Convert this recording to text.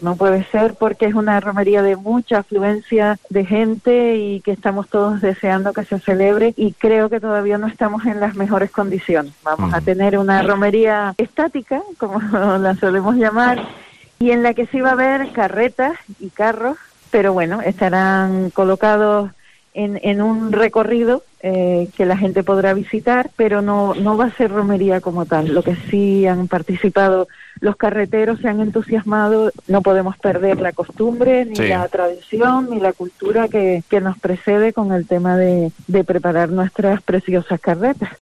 No puede ser porque es una romería de mucha afluencia de gente y que estamos todos deseando que se celebre y creo que todavía no estamos en las mejores condiciones. Vamos a tener una romería estática, como la solemos llamar, y en la que sí va a haber carretas y carros, pero bueno, estarán colocados en un recorrido que la gente podrá visitar, pero no va a ser romería como tal. Lo que sí han participado los carreteros, se han entusiasmado, no podemos perder la costumbre, ni la tradición, ni la cultura que nos precede con el tema de preparar nuestras preciosas carretas.